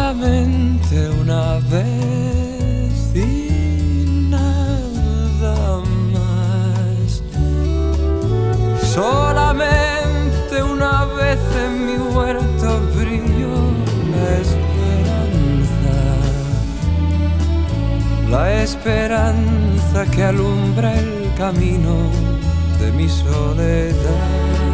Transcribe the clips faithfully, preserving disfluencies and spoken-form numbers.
solamente una vez y nada más. Solamente una vez en mi huerto brilló la esperanza, la esperanza que alumbra el camino de mi soledad.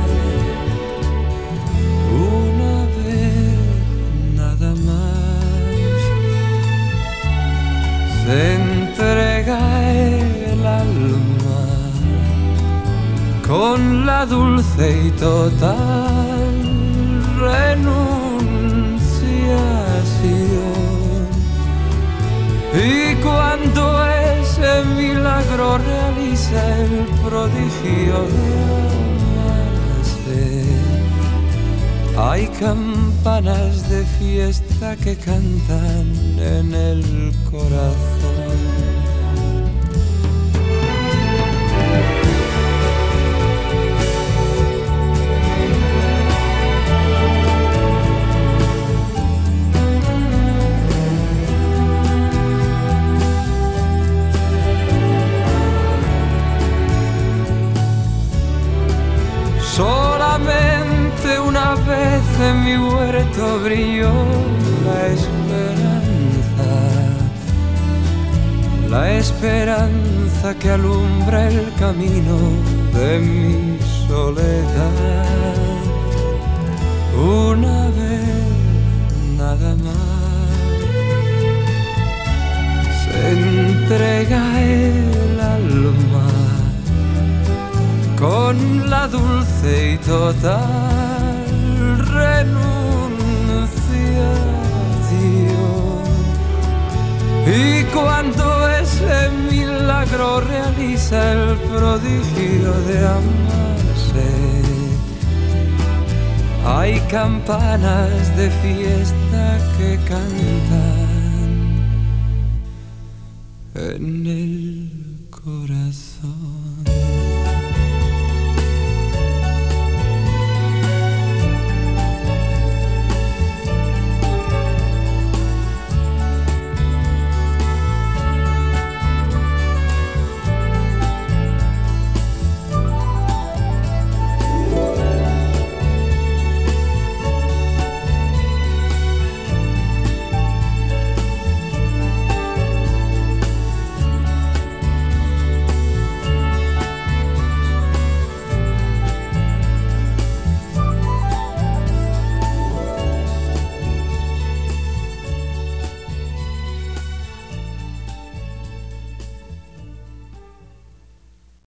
Una vez nada más se entrega el alma con la dulce y total renunciación. Y cuando ese milagro realiza el prodigio de amarse, hay campanas de fiesta que cantan en el corazón. Solamente una vez en mi huerto brilló la esperanza, la esperanza que alumbra el camino de mi soledad. Una vez nada más se entrega el alma con la dulce y total renunciación. Y cuando ese milagro realiza el prodigio de amarse, hay campanas de fiesta que cantan en el corazón.